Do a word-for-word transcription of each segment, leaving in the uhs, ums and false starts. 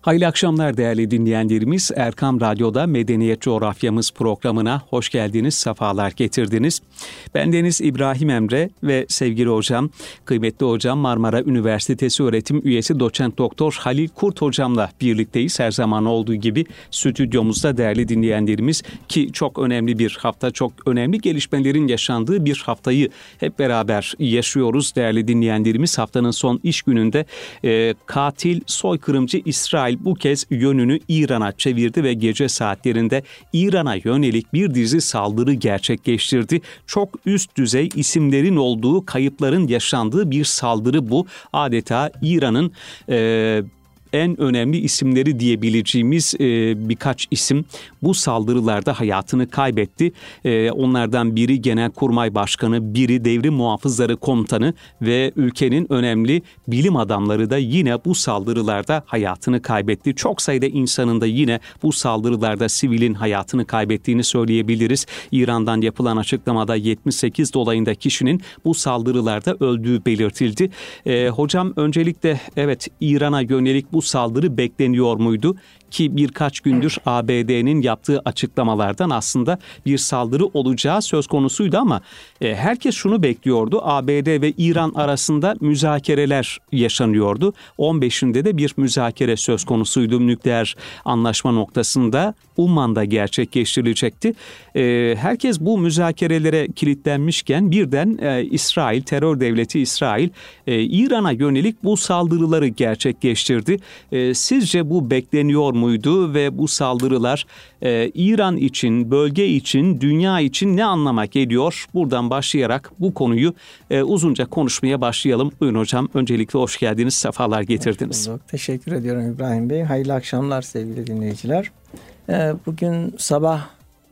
Hayırlı akşamlar değerli dinleyenlerimiz. Erkam Radyo'da Medeniyet Coğrafyamız programına hoş geldiniz, sefalar getirdiniz. Bendeniz İbrahim Emre ve sevgili hocam, kıymetli hocam Marmara Üniversitesi öğretim üyesi doçent doktor Halil Kurt hocamla birlikteyiz. Her zaman olduğu gibi stüdyomuzda değerli dinleyenlerimiz ki çok önemli bir hafta, çok önemli gelişmelerin yaşandığı bir haftayı hep beraber yaşıyoruz değerli dinleyenlerimiz. Haftanın son iş gününde e, katil, soykırımcı İsrail bu kez yönünü İran'a çevirdi ve gece saatlerinde İran'a yönelik bir dizi saldırı gerçekleştirdi. Çok üst düzey isimlerin olduğu, kayıpların yaşandığı bir saldırı bu. Adeta İran'ın e, en önemli isimleri diyebileceğimiz e, birkaç isim bu saldırılarda hayatını kaybetti. E, onlardan biri Genelkurmay Başkanı, biri Devrim Muhafızları Komutanı ve ülkenin önemli bilim adamları da yine bu saldırılarda hayatını kaybetti. Çok sayıda insanın da yine bu saldırılarda sivilin hayatını kaybettiğini söyleyebiliriz. İran'dan yapılan açıklamada yetmiş sekiz dolayında kişinin bu saldırılarda öldüğü belirtildi. E, hocam öncelikle evet İran'a yönelik bu saldırı bekleniyor muydu? Ki birkaç gündür A B D'nin yaptığı açıklamalardan aslında bir saldırı olacağı söz konusuydu ama e, herkes şunu bekliyordu. A B D ve İran arasında müzakereler yaşanıyordu. on beşinde de bir müzakere söz konusuydu. Nükleer anlaşma noktasında Umman'da gerçekleştirilecekti. E, herkes bu müzakerelere kilitlenmişken birden e, İsrail, terör devleti İsrail e, İran'a yönelik bu saldırıları gerçekleştirdi. E, sizce bu bekleniyor mu? Muydu ve bu saldırılar e, İran için, bölge için, dünya için ne anlama geliyor? Buradan başlayarak bu konuyu e, uzunca konuşmaya başlayalım. Buyurun hocam, öncelikle hoş geldiniz, sefalar getirdiniz. Teşekkür ediyorum İbrahim Bey. Hayırlı akşamlar sevgili dinleyiciler. E, bugün sabah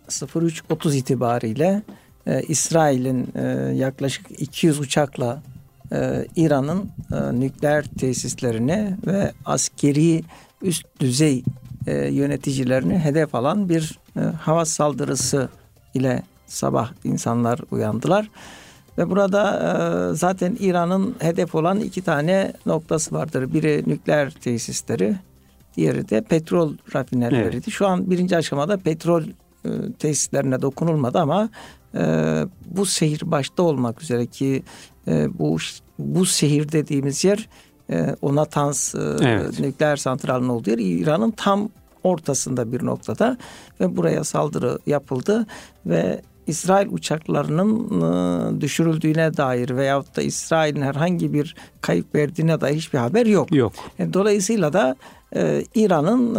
üç otuz itibariyle e, İsrail'in e, yaklaşık iki yüz uçakla e, İran'ın e, nükleer tesislerini ve askeri üst düzey e, yöneticilerini hedef alan bir e, hava saldırısı ile sabah insanlar uyandılar. Ve burada e, zaten İran'ın hedef olan iki tane noktası vardır. Biri nükleer tesisleri, diğeri de petrol rafinerleriydi. Evet. Şu an birinci aşamada petrol e, tesislerine dokunulmadı ama e, bu şehir başta olmak üzere ki e, bu bu şehir dediğimiz yer o Natanz evet. nükleer santralinin olduğu yer İran'ın tam ortasında bir noktada ve buraya saldırı yapıldı ve İsrail uçaklarının düşürüldüğüne dair veyahut da İsrail'in herhangi bir kayıp verdiğine dair hiçbir haber yok. Yok. Dolayısıyla da e, İran'ın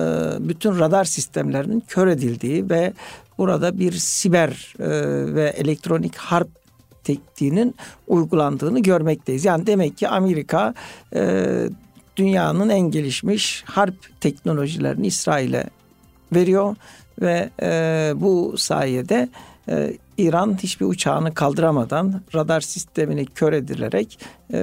e, bütün radar sistemlerinin kör edildiği ve burada bir siber e, ve elektronik harp tekniğinin uygulandığını görmekteyiz. Yani demek ki Amerika e, dünyanın en gelişmiş harp teknolojilerini İsrail'e veriyor ve e, bu sayede e, İran hiçbir uçağını kaldıramadan radar sistemini kör edilerek e,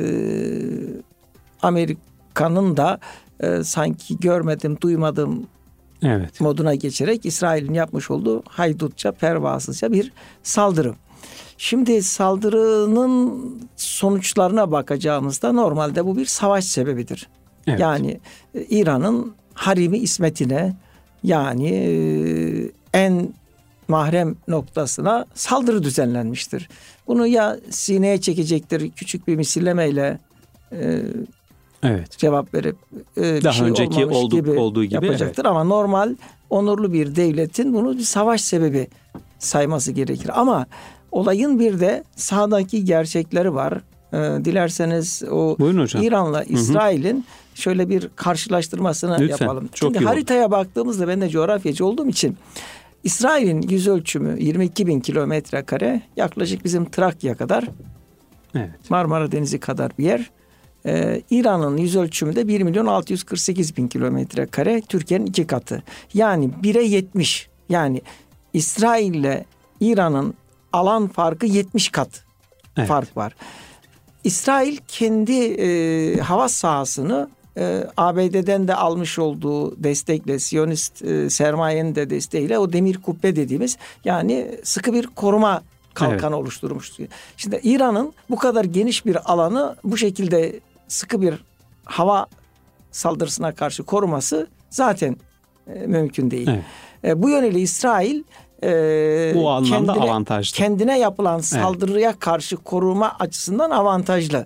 Amerika'nın da e, sanki görmedim, duymadım evet. moduna geçerek İsrail'in yapmış olduğu haydutça, pervasızca bir saldırı. Şimdi saldırının sonuçlarına bakacağımızda normalde bu bir savaş sebebidir. Evet. Yani İran'ın harimi ismetine yani en mahrem noktasına saldırı düzenlenmiştir. Bunu ya sineye çekecektir küçük bir misillemeyle e, evet. cevap verip e, bir daha şey önceki olmamış oldu, gibi olduğu gibi yapacaktır. Evet. Ama normal onurlu bir devletin bunu bir savaş sebebi sayması gerekir. Ama olayın bir de sahadaki gerçekleri var. Ee, dilerseniz o İran'la İsrail'in şöyle bir karşılaştırmasını Lütfen, yapalım. Çünkü haritaya olur. Baktığımızda ben de coğrafyacı olduğum için İsrail'in yüz ölçümü yirmi iki bin kilometre kare, yaklaşık bizim Trakya kadar, evet. Marmara Denizi kadar bir yer. Ee, İran'ın yüz ölçümü de bir milyon altı yüz kırk sekiz bin kilometre kare, Türkiye'nin iki katı. Yani bire yetmiş. Yani İsrail ile İran'ın alan farkı yetmiş kat evet. fark var. İsrail kendi e, hava sahasını e, A B D'den de almış olduğu destekle, Siyonist e, sermayenin de desteğiyle o demir kubbe dediğimiz yani sıkı bir koruma kalkanı evet. oluşturmuş. Şimdi İran'ın bu kadar geniş bir alanı bu şekilde sıkı bir hava saldırısına karşı koruması zaten e, mümkün değil. Evet. E, bu yönüyle İsrail e, bu anlamda kendine, avantajlı. Kendine yapılan saldırıya evet. karşı koruma açısından avantajlı.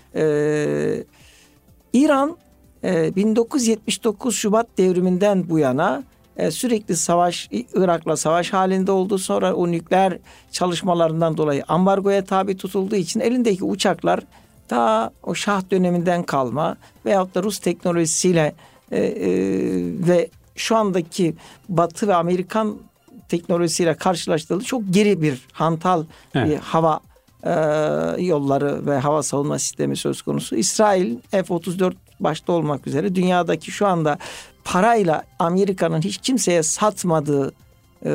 E, İran e, bin dokuz yüz yetmiş dokuz Şubat devriminden bu yana e, sürekli savaş, Irak'la savaş halinde oldu. Sonra o nükleer çalışmalarından dolayı ambargoya tabi tutulduğu için elindeki uçaklar ta o Şah döneminden kalma veyahut da Rus teknolojisiyle e, e, ve şu andaki Batı ve Amerikan teknolojisiyle karşılaştırıldığı çok geri bir hantal evet. bir hava e, yolları ve hava savunma sistemi söz konusu. İsrail F otuz dört başta olmak üzere dünyadaki şu anda parayla Amerika'nın hiç kimseye satmadığı e,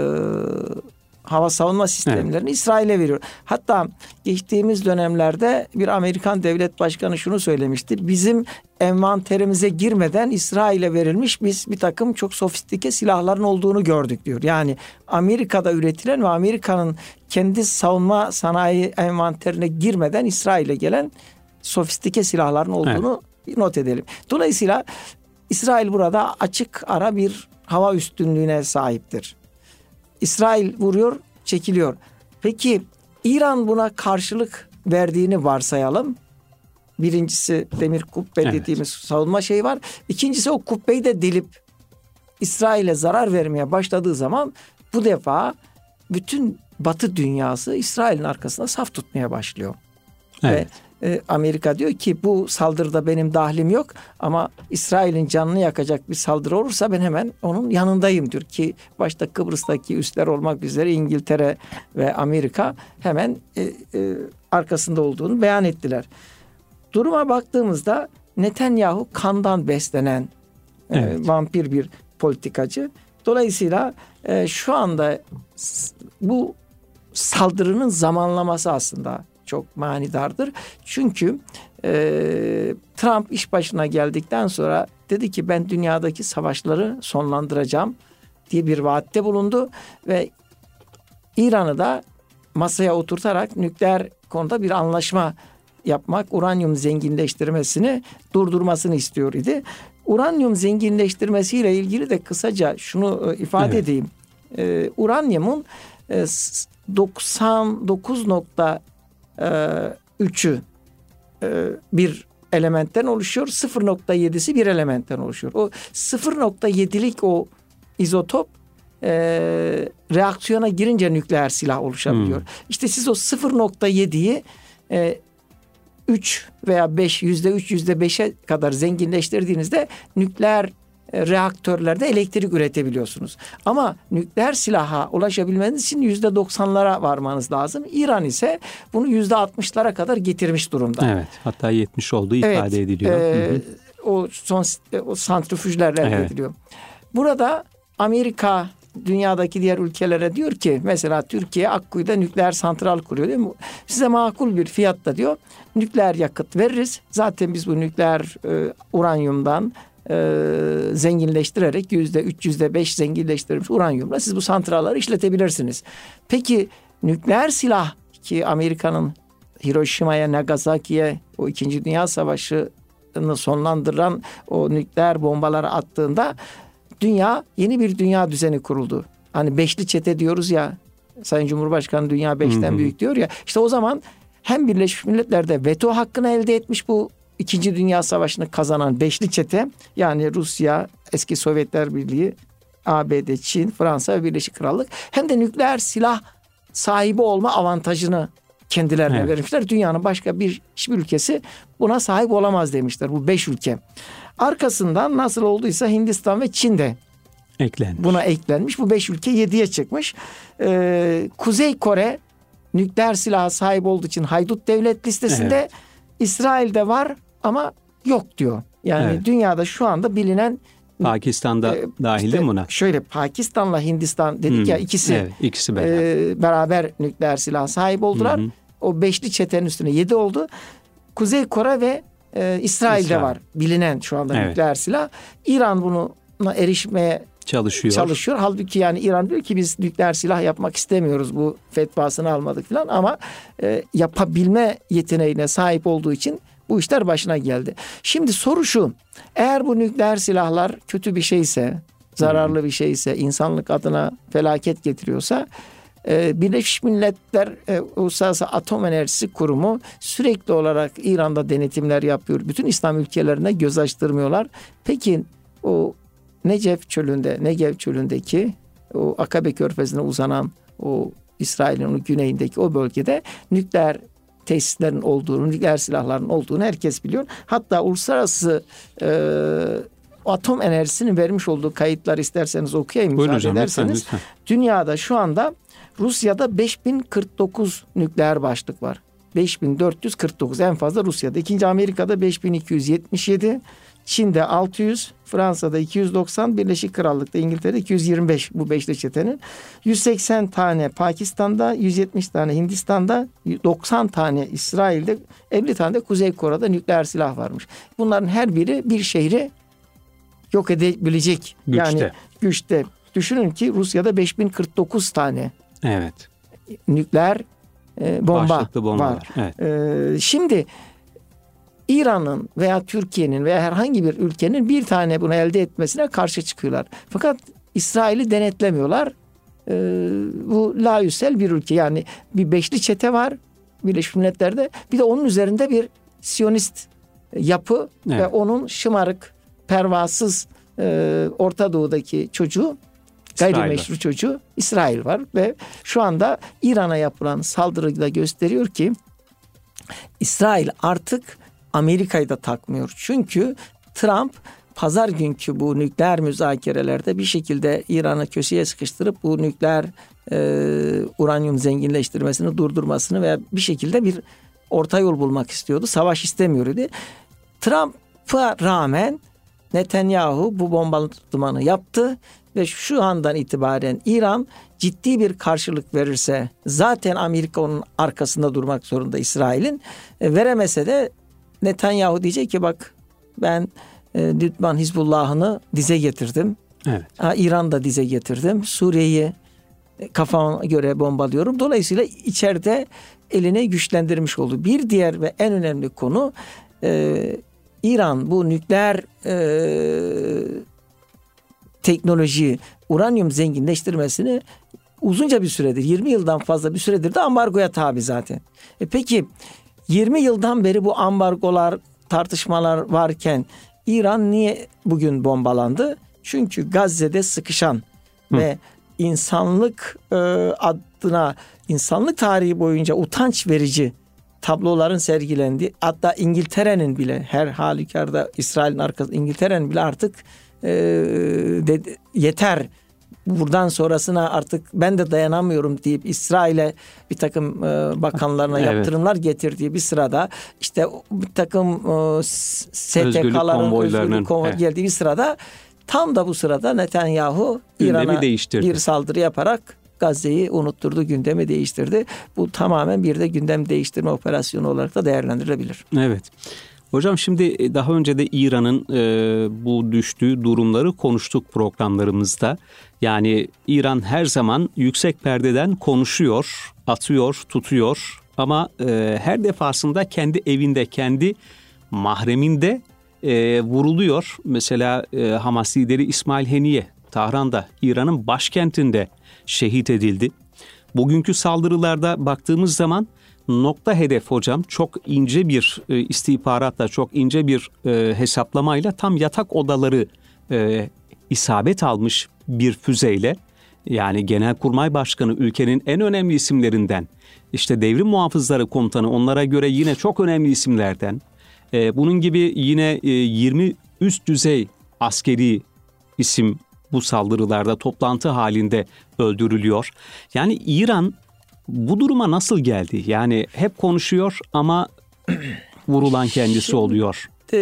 hava savunma sistemlerini evet. İsrail'e veriyor. Hatta geçtiğimiz dönemlerde bir Amerikan devlet başkanı şunu söylemişti. Bizim envanterimize girmeden İsrail'e verilmiş biz bir takım çok sofistike silahların olduğunu gördük diyor. Yani Amerika'da üretilen ve Amerika'nın kendi savunma sanayi envanterine girmeden İsrail'e gelen sofistike silahların olduğunu evet. not edelim. Dolayısıyla İsrail burada açık ara bir hava üstünlüğüne sahiptir. İsrail vuruyor, çekiliyor. Peki İran buna karşılık verdiğini varsayalım. Birincisi demir kubbe evet. dediğimiz savunma şeyi var. İkincisi o kubbeyi de delip İsrail'e zarar vermeye başladığı zaman bu defa bütün Batı dünyası İsrail'in arkasında saf tutmaya başlıyor. Evet. Ve e, Amerika diyor ki bu saldırıda benim dahlim yok ama İsrail'in canını yakacak bir saldırı olursa ben hemen onun yanındayım diyor ki başta Kıbrıs'taki üsler olmak üzere İngiltere ve Amerika hemen e, e, arkasında olduğunu beyan ettiler. Duruma baktığımızda Netanyahu kandan beslenen evet. e, vampir bir politikacı. Dolayısıyla e, şu anda bu saldırının zamanlaması aslında çok manidardır. Çünkü e, Trump iş başına geldikten sonra dedi ki ben dünyadaki savaşları sonlandıracağım diye bir vaatte bulundu ve İran'ı da masaya oturtarak nükleer konuda bir anlaşma yapmak, uranyum zenginleştirmesini durdurmasını istiyor idi. Uranyum zenginleştirmesiyle ilgili de kısaca şunu ifade evet. edeyim. E, uranyumun e, doksan dokuz nokta üçü bir elementten oluşuyor. sıfır nokta yedisi bir elementten oluşuyor. O sıfır nokta yedilik o izotop e, reaksiyona girince nükleer silah oluşabiliyor. Hmm. İşte siz o sıfır nokta yediyi e, üç veya beş, yüzde üç, yüzde beşe kadar zenginleştirdiğinizde nükleer reaktörlerde elektrik üretebiliyorsunuz. Ama nükleer silaha ulaşabilmeniz için yüzde doksanlara varmanız lazım. İran ise bunu yüzde altmışlara kadar getirmiş durumda. Evet. Hatta yetmiş olduğu ifade evet, ediliyor. E, o son o santrifüjlerle elde evet. ediliyor. Burada Amerika dünyadaki diğer ülkelere diyor ki mesela Türkiye Akkuyu'da nükleer santral kuruyor değil mi? Size makul bir fiyatta diyor nükleer yakıt veririz. Zaten biz bu nükleer e, uranyumdan E, zenginleştirerek yüzde üç, yüzde beş zenginleştirilmiş uranyumla siz bu santralları işletebilirsiniz. Peki nükleer silah ki Amerika'nın Hiroşima'ya, Nagasaki'ye o İkinci Dünya Savaşı'nı sonlandıran o nükleer bombaları attığında dünya yeni bir dünya düzeni kuruldu. Hani beşli çete diyoruz ya Sayın Cumhurbaşkanı dünya beşten hı hı. büyük diyor ya işte o zaman hem Birleşmiş Milletler'de veto hakkını elde etmiş bu İkinci Dünya Savaşı'nı kazanan beşli çete yani Rusya, eski Sovyetler Birliği, A B D, Çin, Fransa ve Birleşik Krallık hem de nükleer silah sahibi olma avantajını kendilerine evet. vermişler. Dünyanın başka bir hiçbir ülkesi buna sahip olamaz demişler bu beş ülke. Arkasından nasıl olduysa Hindistan ve Çin de eklenmiş. Buna eklenmiş. Bu beş ülke yediye çıkmış. Ee, Kuzey Kore nükleer silaha sahip olduğu için haydut devlet listesinde evet. İsrail'de var ama yok diyor. Yani evet. dünyada şu anda bilinen Pakistan'da e, dahil işte, değil mi buna? Şöyle Pakistan'la Hindistan dedik hmm. ya ikisi evet, ikisi beraber. E, beraber nükleer silah sahip oldular. Hmm. O beşli çetenin üstüne yedi oldu. Kuzey Kore ve e, İsrail'de İsrail. var bilinen şu anda evet. nükleer silah. İran buna erişmeye çalışıyor. çalışıyor. Halbuki yani İran diyor ki biz nükleer silah yapmak istemiyoruz. Bu fetvasını almadık falan ama e, yapabilme yeteneğine sahip olduğu için bu işler başına geldi. Şimdi soru şu, eğer bu nükleer silahlar kötü bir şeyse, zararlı bir şeyse, insanlık adına felaket getiriyorsa, Birleşmiş Milletler Uluslararası Atom Enerjisi Kurumu sürekli olarak İran'da denetimler yapıyor. Bütün İslam ülkelerine göz açtırmıyorlar. Peki o Necef çölünde, Negev çölündeki o Akabe Körfezi'ne uzanan o İsrail'in o güneyindeki o bölgede nükleer tesislerin olduğunu, nükleer silahların olduğunu herkes biliyor. Hatta uluslararası e, atom enerjisinin vermiş olduğu kayıtlar isterseniz okuyayım, müsaade ederseniz. Lütfen, lütfen. Dünyada şu anda Rusya'da beş bin kırk dokuz nükleer başlık var. beş bin dört yüz kırk dokuz en fazla Rusya'da. İkinci Amerika'da beş bin iki yüz yetmiş yedi. Çin'de altı yüz, Fransa'da iki yüz doksan, Birleşik Krallık'ta, İngiltere'de iki yüz yirmi beş bu beşli çetenin. yüz seksen tane Pakistan'da, yüz yetmiş tane Hindistan'da, doksan tane İsrail'de, elli tane de Kuzey Kore'de nükleer silah varmış. Bunların her biri bir şehri yok edebilecek. Güçte. Yani güçte. Düşünün ki Rusya'da beş bin kırk dokuz tane evet. nükleer e, bomba var. Evet. E, şimdi İran'ın veya Türkiye'nin veya herhangi bir ülkenin bir tane bunu elde etmesine karşı çıkıyorlar. Fakat İsrail'i denetlemiyorlar. E, bu layüsel bir ülke. Yani bir beşli çete var Birleşmiş Milletler'de. Bir de onun üzerinde bir Siyonist yapı evet. ve onun şımarık, pervasız e, Orta Doğu'daki çocuğu, gayrimeşru çocuğu İsrail var ve şu anda İran'a yapılan saldırıda gösteriyor ki İsrail artık Amerika'yı da takmıyor. Çünkü Trump pazar günkü bu nükleer müzakerelerde bir şekilde İran'ı köşeye sıkıştırıp bu nükleer e, uranyum zenginleştirmesini durdurmasını veya bir şekilde bir orta yol bulmak istiyordu. Savaş istemiyordu. Trump'a rağmen Netanyahu bu bombardımanı yaptı ve şu andan itibaren İran ciddi bir karşılık verirse zaten Amerika onun arkasında durmak zorunda İsrail'in. E, veremese de Netanyahu diyecek ki bak ben e, Lübnan Hizbullah'ını dize getirdim. Evet. Ha, İran'da dize getirdim. Suriye'yi kafama göre bombalıyorum. Dolayısıyla içeride elini güçlendirmiş oldu. Bir diğer ve en önemli konu e, İran bu nükleer e, teknoloji, uranyum zenginleştirmesini uzunca bir süredir, yirmi yıldan fazla bir süredir de ambargoya tabi zaten. E peki yirmi yıldan beri bu ambargolar, tartışmalar varken İran niye bugün bombalandı? Çünkü Gazze'de sıkışan Hı. ve insanlık e, adına, insanlık tarihi boyunca utanç verici tabloların sergilendiği, hatta İngiltere'nin bile her halükarda İsrail'in arkasında İngiltere'nin bile artık e, de, yeter buradan sonrasına artık ben de dayanamıyorum deyip İsrail'e bir takım e, bakanlarına evet. yaptırımlar getirdiği bir sırada işte bir takım e, S T K'ların özgürlük konvoyu evet. geldiği bir sırada tam da bu sırada Netanyahu İran'a bir saldırı yaparak Gazze'yi unutturdu, gündemi değiştirdi. Bu tamamen bir de gündem değiştirme operasyonu olarak da değerlendirilebilir. Evet. Hocam şimdi daha önce de İran'ın e, bu düştüğü durumları konuştuk programlarımızda. Yani İran her zaman yüksek perdeden konuşuyor, atıyor, tutuyor ama e, her defasında kendi evinde, kendi mahreminde e, vuruluyor. Mesela e, Hamas lideri İsmail Haniye Tahran'da, İran'ın başkentinde şehit edildi. Bugünkü saldırılarda baktığımız zaman nokta hedef hocam çok ince bir e, istihbaratla, çok ince bir e, hesaplamayla tam yatak odaları e, isabet almış bir füzeyle, yani Genelkurmay Başkanı ülkenin en önemli isimlerinden, işte devrim muhafızları komutanı onlara göre yine çok önemli isimlerden, e, bunun gibi yine e, yirmi üst düzey askeri isim bu saldırılarda toplantı halinde öldürülüyor. Yani İran bu duruma nasıl geldi? Yani hep konuşuyor ama vurulan kendisi Şimdi, oluyor. E,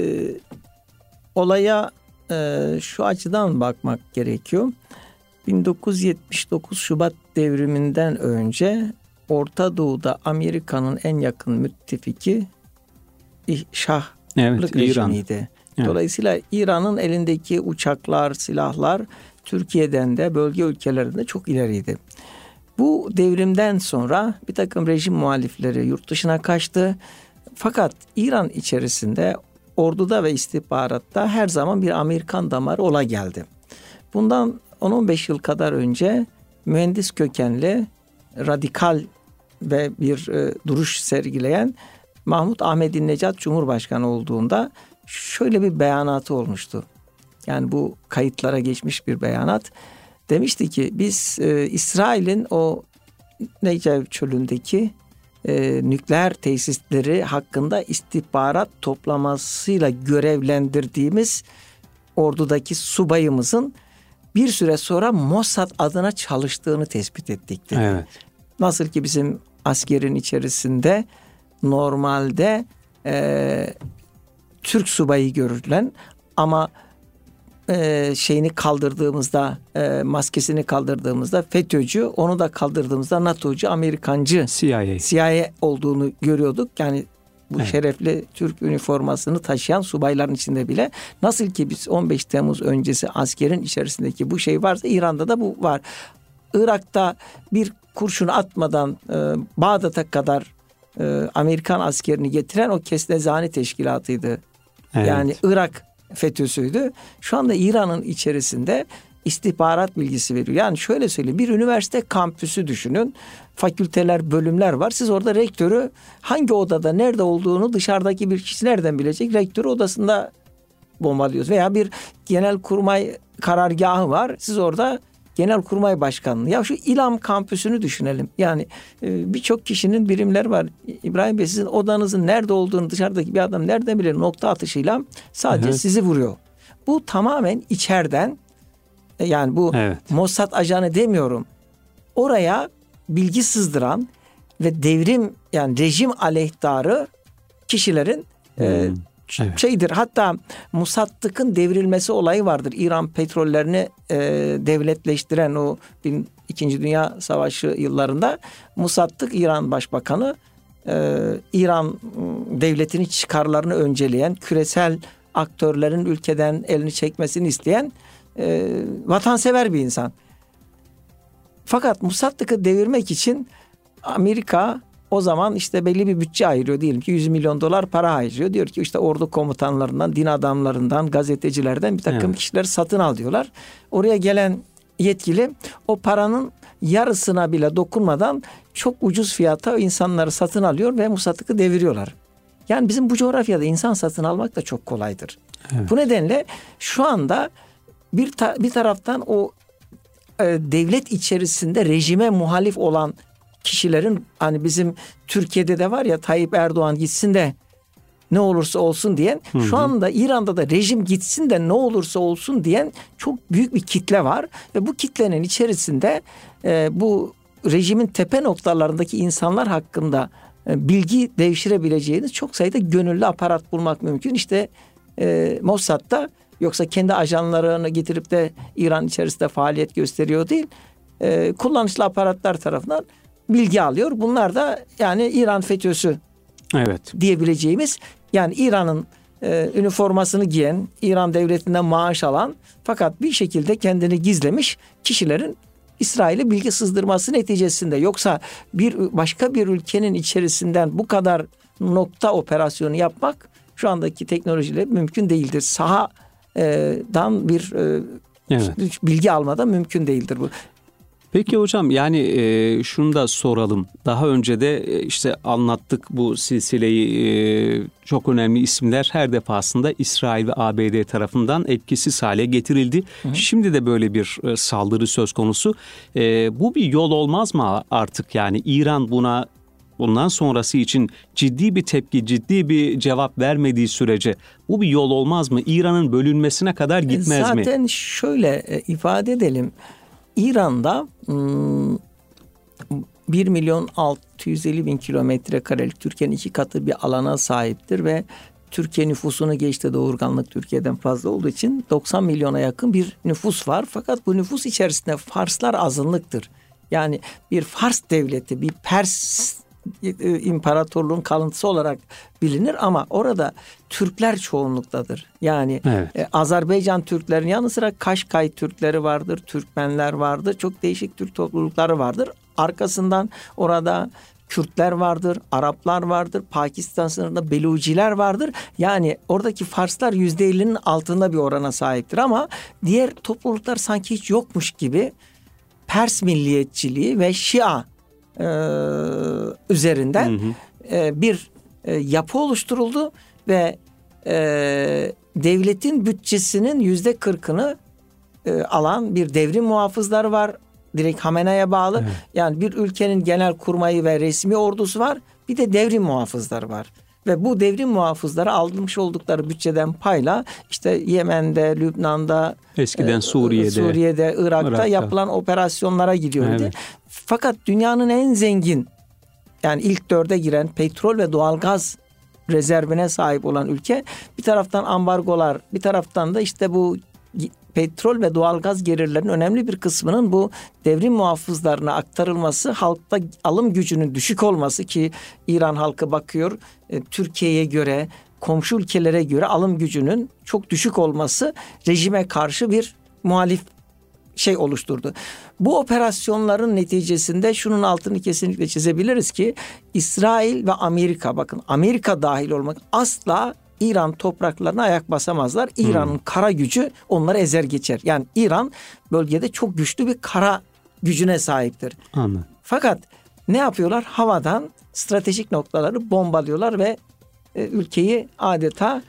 olaya e, şu açıdan bakmak gerekiyor. bin dokuz yüz yetmiş dokuz Şubat devriminden önce Orta Doğu'da Amerika'nın en yakın müttefiki Şahlık evet, rejimiydi. İran. Evet. Dolayısıyla İran'ın elindeki uçaklar, silahlar Türkiye'den de bölge ülkelerinde çok ileriydi. Bu devrimden sonra bir takım rejim muhalifleri yurt dışına kaçtı. Fakat İran içerisinde orduda ve istihbaratta her zaman bir Amerikan damarı ola geldi. Bundan on on beş yıl kadar önce mühendis kökenli, radikal ve bir e, duruş sergileyen Mahmut Ahmedinecad Cumhurbaşkanı olduğunda şöyle bir beyanatı olmuştu. Yani bu kayıtlara geçmiş bir beyanat. Demişti ki biz e, İsrail'in o Negev çölündeki e, nükleer tesisleri hakkında istihbarat toplamasıyla görevlendirdiğimiz ordudaki subayımızın bir süre sonra Mossad adına çalıştığını tespit ettik dedi. Evet. Nasıl ki bizim askerin içerisinde normalde e, Türk subayı görülen ama e, şeyini kaldırdığımızda, e, maskesini kaldırdığımızda FETÖ'cü, onu da kaldırdığımızda NATO'cu, Amerikancı, C I A, C I A olduğunu görüyorduk. Yani bu evet. şerefli Türk üniformasını taşıyan subayların içinde bile, nasıl ki biz on beş Temmuz öncesi askerin içerisindeki bu şey varsa İran'da da bu var. Irak'ta bir kurşun atmadan e, Bağdat'a kadar e, Amerikan askerini getiren o Kesnezani Teşkilatı'ydı. Evet. Yani Irak FETÖ'süydü. Şu anda İran'ın içerisinde istihbarat bilgisi veriyor. Yani şöyle söyleyeyim, bir üniversite kampüsü düşünün. Fakülteler, bölümler var. Siz orada rektörü hangi odada nerede olduğunu dışarıdaki bir kişi nereden bilecek? Rektörü odasında bombalıyoruz. Veya bir genelkurmay karargahı var. Siz orada Genelkurmay Başkanlığı. Ya şu İLAM kampüsünü düşünelim. Yani e, birçok kişinin birimler var. İbrahim Bey, sizin odanızın nerede olduğunu dışarıdaki bir adam nereden bilir? Nokta atışıyla sadece evet. sizi vuruyor. Bu tamamen içeriden, yani bu evet. Mossad ajanı demiyorum. Oraya bilgi sızdıran ve devrim, yani rejim aleyhtarı kişilerin hmm. e, Evet. şeydir. Hatta Musaddık'ın devrilmesi olayı vardır. İran petrollerini e, devletleştiren o İkinci Dünya Savaşı yıllarında Musaddık İran Başbakanı, e, İran devletinin çıkarlarını önceleyen, küresel aktörlerin ülkeden elini çekmesini isteyen e, vatansever bir insan. Fakat Musaddık'ı devirmek için Amerika o zaman işte belli bir bütçe ayırıyor. Diyelim ki yüz milyon dolar para ayırıyor. Diyor ki işte ordu komutanlarından, din adamlarından, gazetecilerden bir takım evet. kişiler satın al diyorlar. Oraya gelen yetkili o paranın yarısına bile dokunmadan çok ucuz fiyata insanları satın alıyor ve Musaddık'ı deviriyorlar. Yani bizim bu coğrafyada insan satın almak da çok kolaydır. Evet. Bu nedenle şu anda bir ta- bir taraftan o e, devlet içerisinde rejime muhalif olan kişilerin, hani bizim Türkiye'de de var ya, Tayyip Erdoğan gitsin de ne olursa olsun diyen, hı hı. şu anda İran'da da rejim gitsin de ne olursa olsun diyen çok büyük bir kitle var ve bu kitlenin içerisinde e, bu rejimin tepe noktalarındaki insanlar hakkında e, bilgi devşirebileceğiniz çok sayıda gönüllü aparat bulmak mümkün. İşte e, Mossad'da, yoksa kendi ajanlarını getirip de İran içerisinde faaliyet gösteriyor değil, e, kullanışlı aparatlar tarafından bilgi alıyor. Bunlar da yani İran FETÖ'sü evet. diyebileceğimiz, yani İran'ın e, üniformasını giyen, İran devletinden maaş alan fakat bir şekilde kendini gizlemiş kişilerin İsrail'e bilgi sızdırması neticesinde. Yoksa bir başka bir ülkenin içerisinden bu kadar nokta operasyonu yapmak şu andaki teknolojiyle mümkün değildir. Sahadan bir e, evet. bilgi almadan mümkün değildir bu. Peki hocam, yani e, şunu da soralım. Daha önce de e, işte anlattık bu silsileyi, e, çok önemli isimler her defasında İsrail ve A B D tarafından etkisiz hale getirildi. Hı hı. Şimdi de böyle bir e, saldırı söz konusu. E, bu bir yol olmaz mı artık? Yani İran buna, bundan sonrası için ciddi bir tepki, ciddi bir cevap vermediği sürece bu bir yol olmaz mı? İran'ın bölünmesine kadar gitmez Zaten mi? Zaten şöyle e, ifade edelim. İran'da bir milyon altı yüz elli bin kilometre karelik, Türkiye'nin iki katı bir alana sahiptir ve Türkiye nüfusunu geçti, doğurganlık Türkiye'den fazla olduğu için doksan milyona yakın bir nüfus var. Fakat bu nüfus içerisinde Farslar azınlıktır. Yani bir Fars devleti, bir Pers imparatorluğun kalıntısı olarak bilinir ama orada Türkler çoğunluktadır. Yani evet. e, Azerbaycan Türklerin yanı sıra Kaşkay Türkleri vardır, Türkmenler vardır. Çok değişik Türk toplulukları vardır. Arkasından orada Kürtler vardır, Araplar vardır, Pakistan sınırında Beluciler vardır. Yani oradaki Farslar yüzde ellinin altında bir orana sahiptir ama diğer topluluklar sanki hiç yokmuş gibi Pers milliyetçiliği ve Şia e, üzerinden hı hı. E, bir e, yapı oluşturuldu ve e, devletin bütçesinin yüzde kırkını e, alan bir devrim muhafızları var. Direkt Hamene'ye bağlı. Evet. Yani bir ülkenin genel kurmayı ve resmi ordusu var. Bir de devrim muhafızları var. Ve bu devrim muhafızları almış oldukları bütçeden payla işte Yemen'de, Lübnan'da, eskiden e, Suriye'de, Suriye'de, Irak'ta, Irak'ta yapılan operasyonlara gidiyordu. Evet. Fakat dünyanın en zengin, yani ilk dörde giren petrol ve doğalgaz rezervine sahip olan ülke, bir taraftan ambargolar, bir taraftan da işte bu petrol ve doğalgaz gelirlerinin önemli bir kısmının bu devrim muhafızlarına aktarılması, halkta alım gücünün düşük olması ki İran halkı bakıyor e, Türkiye'ye göre, komşu ülkelere göre alım gücünün çok düşük olması rejime karşı bir muhalif şey oluşturdu. Bu operasyonların neticesinde şunun altını kesinlikle çizebiliriz ki İsrail ve Amerika, bakın Amerika dahil olmak asla İran topraklarına ayak basamazlar. İran'ın hmm. kara gücü onları ezer geçer. Yani İran bölgede çok güçlü bir kara gücüne sahiptir. Anladım. Fakat ne yapıyorlar? Havadan stratejik noktaları bombalıyorlar ve e, ülkeyi adeta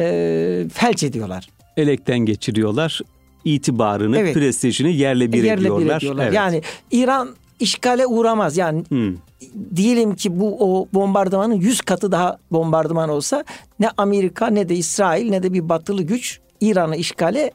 e, felç ediyorlar. Elekten geçiriyorlar. İtibarını, evet. prestijini yerle bir yerle ediyorlar. Bir ediyorlar. Evet. Yani İran işgale uğramaz. Yani hmm. diyelim ki bu o bombardımanın yüz katı daha bombardıman olsa ne Amerika ne de İsrail ne de bir batılı güç İran'ı işgale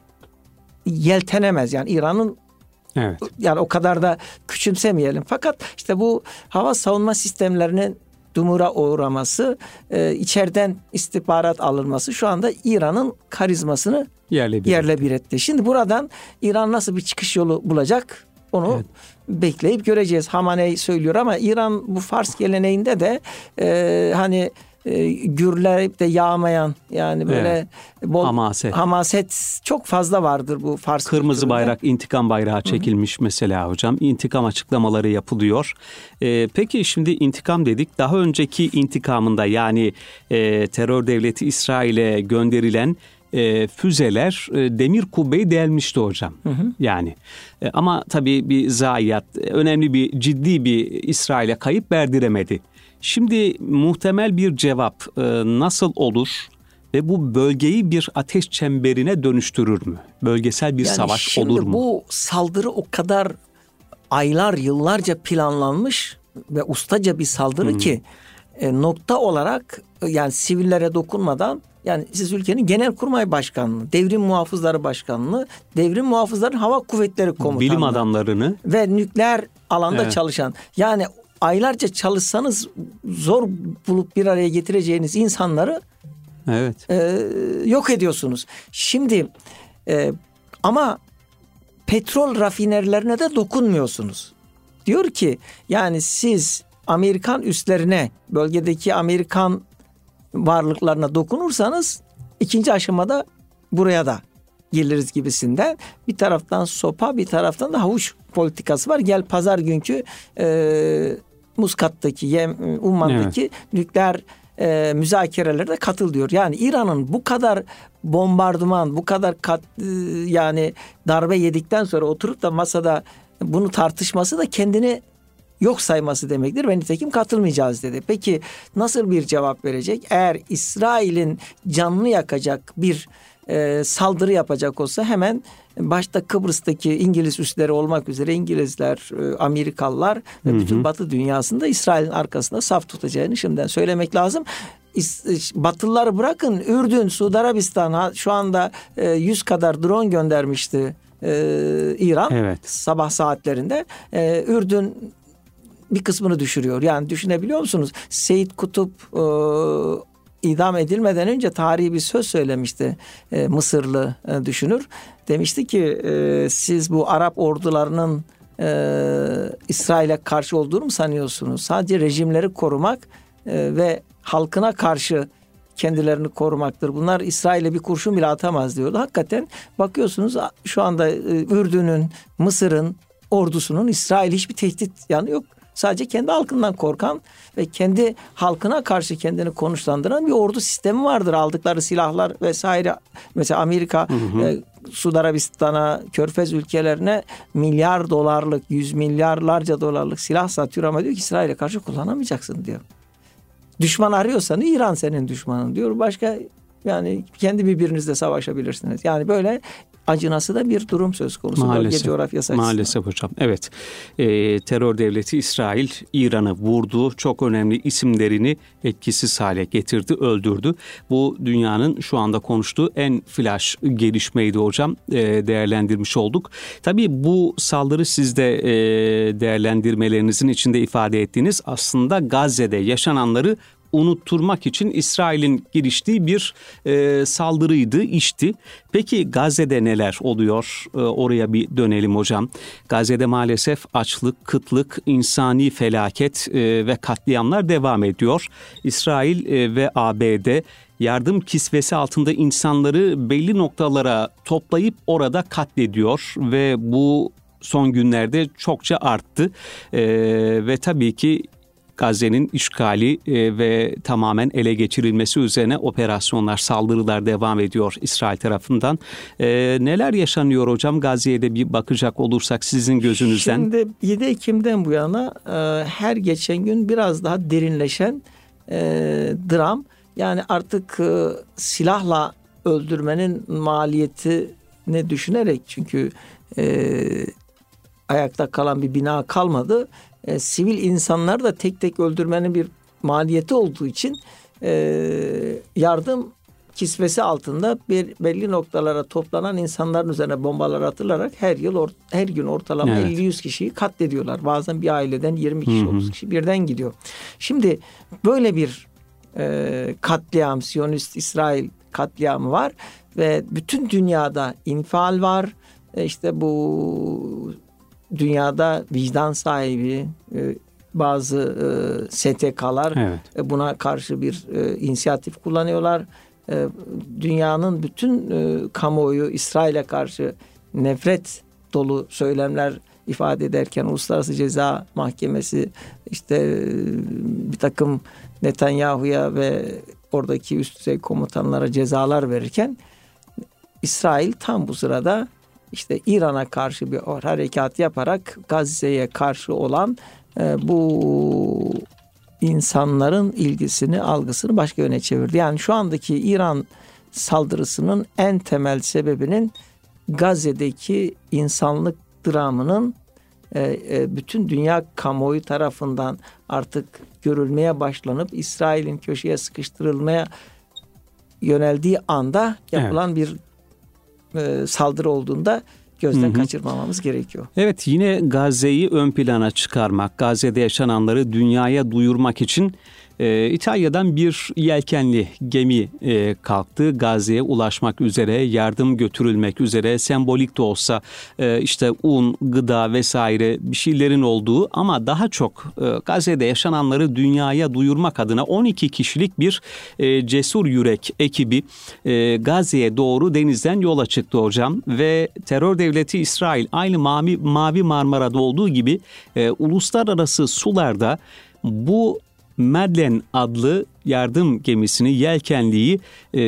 yeltenemez. Yani İran'ın evet. yani o kadar da küçümsemeyelim. Fakat işte bu hava savunma sistemlerinin dumura uğraması, e, içeriden istihbarat alınması şu anda İran'ın karizmasını yerle bir, yerle bir etti. Şimdi buradan İran nasıl bir çıkış yolu bulacak? Onu evet. bekleyip göreceğiz. Hamaney söylüyor ama İran bu Fars geleneğinde de e, hani e, gürleyip de yağmayan yani böyle evet. bol hamaset. hamaset çok fazla vardır bu Fars Kırmızı kültüründe. Bayrak, intikam bayrağı çekilmiş Hı-hı. mesela hocam. İntikam açıklamaları yapılıyor. E, peki şimdi intikam dedik. Daha önceki intikamında yani e, terör devleti İsrail'e gönderilen E, füzeler e, demir kubbeyi delmişti hocam. Hı hı. Yani e, ama tabii bir zayiat, önemli bir ciddi bir İsrail'e kayıp verdiremedi. Şimdi muhtemel bir cevap e, nasıl olur ve bu bölgeyi bir ateş çemberine dönüştürür mü? Bölgesel bir yani savaş olur mu? Şimdi bu saldırı o kadar aylar, yıllarca planlanmış ve ustaca bir saldırı hı. ki e, nokta olarak yani sivillere dokunmadan, yani siz ülkenin Genelkurmay Başkanlığı, Devrim Muhafızları Başkanlığı, Devrim Muhafızların Hava Kuvvetleri Komutanlığı, bilim adamlarını ve nükleer alanda evet. çalışan, yani aylarca çalışsanız zor bulup bir araya getireceğiniz insanları evet. e, yok ediyorsunuz. Şimdi e, ama petrol rafinerilerine de dokunmuyorsunuz. Diyor ki yani siz Amerikan üslerine, bölgedeki Amerikan varlıklarına dokunursanız ikinci aşamada buraya da geliriz gibisinden. Bir taraftan sopa, bir taraftan da havuç politikası var. Gel pazar günkü e, Muskat'taki, Yem, Umman'daki evet. nükleer e, müzakerelere katıl diyor. Yani İran'ın bu kadar bombardıman, bu kadar kat, e, yani darbe yedikten sonra oturup da masada bunu tartışması da kendini yok sayması demektir ve nitekim katılmayacağız dedi. Peki nasıl bir cevap verecek? Eğer İsrail'in canını yakacak bir e, saldırı yapacak olsa hemen başta Kıbrıs'taki İngiliz üsleri olmak üzere İngilizler, e, Amerikalılar ve bütün hı hı. Batı dünyasında İsrail'in arkasında saf tutacağını şimdiden söylemek lazım. Batılıları bırakın, Ürdün, Suudi Arabistan şu anda e, yüz kadar drone göndermişti e, İran evet. sabah saatlerinde. E, Ürdün bir kısmını düşürüyor. Yani düşünebiliyor musunuz? Seyyid Kutup e, idam edilmeden önce tarihi bir söz söylemişti. E, Mısırlı e, düşünür. Demişti ki e, siz bu Arap ordularının e, İsrail'e karşı olduğunu mu sanıyorsunuz? Sadece rejimleri korumak e, ve halkına karşı kendilerini korumaktır. Bunlar İsrail'e bir kurşun bile atamaz diyordu. Hakikaten bakıyorsunuz şu anda e, Ürdün'ün, Mısır'ın ordusunun İsrail hiçbir tehdit yanı yok. Sadece kendi halkından korkan ve kendi halkına karşı kendini konuşlandıran bir ordu sistemi vardır. Aldıkları silahlar vesaire. Mesela Amerika hı hı. E, Suudi Arabistan'a, Körfez ülkelerine milyar dolarlık, yüz milyarlarca dolarlık silah satıyor ama diyor ki İsrail'e karşı kullanamayacaksın diyor. Düşman arıyorsan İran senin düşmanın diyor. Başka yani kendi birbirinizle savaşabilirsiniz. Yani böyle acınası da bir durum söz konusu. Maalesef, bölge coğrafyası açısından. Maalesef hocam. Evet. Ee, terör devleti İsrail İran'ı vurdu. Çok önemli isimlerini etkisiz hale getirdi, öldürdü. Bu dünyanın şu anda konuştuğu en flash gelişmeydi hocam. Ee, değerlendirmiş olduk. Tabii bu saldırı siz de e, değerlendirmelerinizin içinde ifade ettiğiniz aslında Gazze'de yaşananları unutturmak için İsrail'in giriştiği bir e, saldırıydı, işti. Peki Gazze'de neler oluyor? E, oraya bir dönelim hocam. Gazze'de maalesef açlık, kıtlık, insani felaket e, ve katliamlar devam ediyor. İsrail e, ve A B D yardım kisvesi altında insanları belli noktalara toplayıp orada katlediyor ve bu son günlerde çokça arttı. E, ve tabii ki Gazze'nin işgali e, ve tamamen ele geçirilmesi üzerine operasyonlar, saldırılar devam ediyor İsrail tarafından. E, neler yaşanıyor hocam? Gazze'ye de bir bakacak olursak sizin gözünüzden. Şimdi yedi Ekim'den bu yana e, her geçen gün biraz daha derinleşen e, dram. Yani artık e, silahla öldürmenin maliyetini düşünerek, çünkü e, ayakta kalan bir bina kalmadı. E, sivil insanları da tek tek öldürmenin bir maliyeti olduğu için e, yardım kisvesi altında bir belli noktalara toplanan insanların üzerine bombalar atılarak her yıl or, her gün ortalama evet. elli yüz kişiyi katlediyorlar. Bazen bir aileden yirmi kişi, otuz kişi birden gidiyor. Şimdi böyle bir e, katliam, Siyonist İsrail katliamı var ve bütün dünyada infial var. E, işte bu dünyada vicdan sahibi e, bazı e, S T K'lar evet. e, buna karşı bir e, inisiyatif kullanıyorlar. E, dünyanın bütün e, kamuoyu İsrail'e karşı nefret dolu söylemler ifade ederken Uluslararası Ceza Mahkemesi işte e, bir takım Netanyahu'ya ve oradaki üst düzey komutanlara cezalar verirken İsrail tam bu sırada İşte İran'a karşı bir harekat yaparak Gazze'ye karşı olan e, bu insanların ilgisini, algısını başka yöne çevirdi. Yani şu andaki İran saldırısının en temel sebebinin Gazze'deki insanlık dramının e, e, bütün dünya kamuoyu tarafından artık görülmeye başlanıp İsrail'in köşeye sıkıştırılmaya yöneldiği anda yapılan evet. bir E, saldırı olduğunda gözden hı hı. kaçırmamamız gerekiyor. Evet, yine Gazze'yi ön plana çıkarmak, Gazze'de yaşananları dünyaya duyurmak için e, İtalya'dan bir yelkenli gemi e, kalktı. Gazze'ye ulaşmak üzere, yardım götürülmek üzere, sembolik de olsa e, işte un, gıda vesaire bir şeylerin olduğu ama daha çok e, Gazze'de yaşananları dünyaya duyurmak adına on iki kişilik bir e, cesur yürek ekibi e, Gazze'ye doğru denizden yola çıktı hocam ve terör devleti İsrail aynı Mavi, Mavi Marmara'da olduğu gibi e, uluslararası sularda bu Madlen adlı yardım gemisini, yelkenliği e,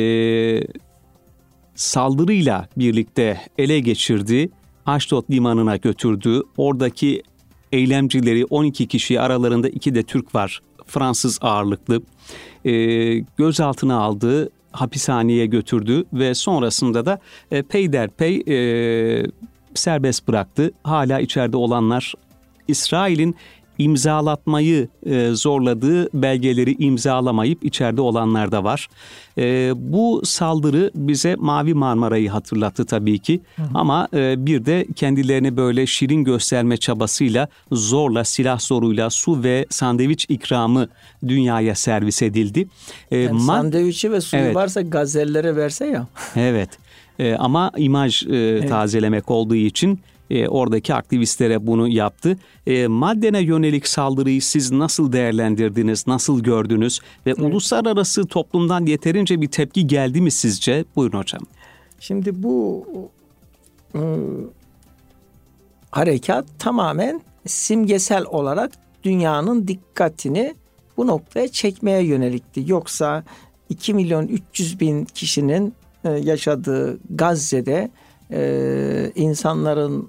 saldırıyla birlikte ele geçirdi. Aşdod limanına götürdü. Oradaki eylemcileri on iki kişi, aralarında iki de Türk var, Fransız ağırlıklı, e, gözaltına aldı, hapishaneye götürdü ve sonrasında da e, peyderpey e, serbest bıraktı. Hala içeride olanlar, İsrail'in imzalatmayı e, zorladığı belgeleri imzalamayıp içeride olanlar da var. E, bu saldırı bize Mavi Marmara'yı hatırlattı tabii ki. Hı hı. Ama e, bir de kendilerini böyle şirin gösterme çabasıyla zorla, silah zoruyla su ve sandviç ikramı dünyaya servis edildi. E, yani ma- sandviçi ve suyu evet. varsa gazellere verse ya. Evet. E, ama imaj e, evet. tazelemek olduğu için E, oradaki aktivistlere bunu yaptı. E, Madlen'e yönelik saldırıyı siz nasıl değerlendirdiniz, nasıl gördünüz ve evet. uluslararası toplumdan yeterince bir tepki geldi mi sizce? Buyurun hocam. Şimdi bu e, harekat tamamen simgesel olarak dünyanın dikkatini bu noktaya çekmeye yönelikti. Yoksa iki milyon üç yüz bin kişinin yaşadığı Gazze'de e, insanların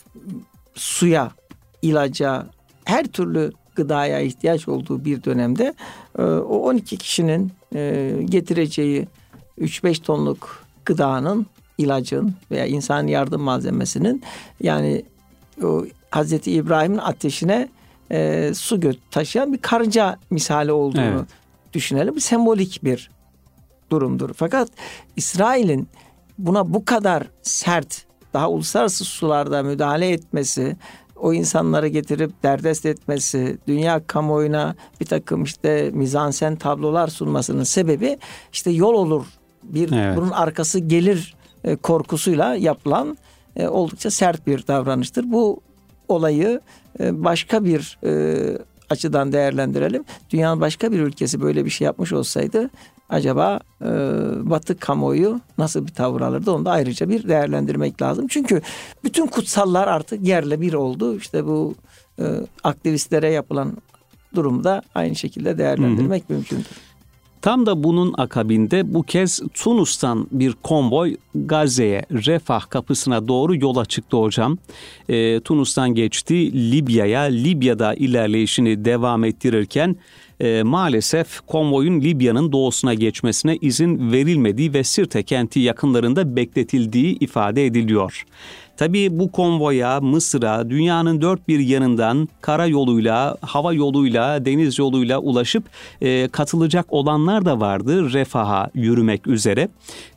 suya, ilaca, her türlü gıdaya ihtiyaç olduğu bir dönemde e, o on iki kişinin e, getireceği üç beş tonluk gıdanın, ilacın veya insan yardım malzemesinin, yani o Hazreti İbrahim'in ateşine e, su gö- taşıyan bir karınca misali olduğunu evet. düşünelim. Bir sembolik bir durumdur. Fakat İsrail'in buna bu kadar sert, daha uluslararası sularda müdahale etmesi, o insanları getirip derdest etmesi, dünya kamuoyuna bir takım işte mizansen tablolar sunmasının sebebi işte yol olur, bir evet. bunun arkası gelir e, korkusuyla yapılan e, oldukça sert bir davranıştır. Bu olayı e, başka bir e, açıdan değerlendirelim. Dünyanın başka bir ülkesi böyle bir şey yapmış olsaydı acaba e, Batı kamuoyu nasıl bir tavır alırdı? Onu da ayrıca bir değerlendirmek lazım. Çünkü bütün kutsallar artık yerle bir oldu. İşte bu e, aktivistlere yapılan durumda aynı şekilde değerlendirmek hı hı. mümkündür. Tam da bunun akabinde bu kez Tunus'tan bir konvoy Gazze'ye, Refah kapısına doğru yola çıktı hocam. E, Tunus'tan geçti Libya'ya, Libya'da ilerleyişini devam ettirirken e, maalesef konvoyun Libya'nın doğusuna geçmesine izin verilmediği ve Sirte kenti yakınlarında bekletildiği ifade ediliyor. Tabii bu konvoya, Mısır'a, dünyanın dört bir yanından karayoluyla, hava yoluyla, deniz yoluyla ulaşıp e, katılacak olanlar da vardı Refah'a yürümek üzere.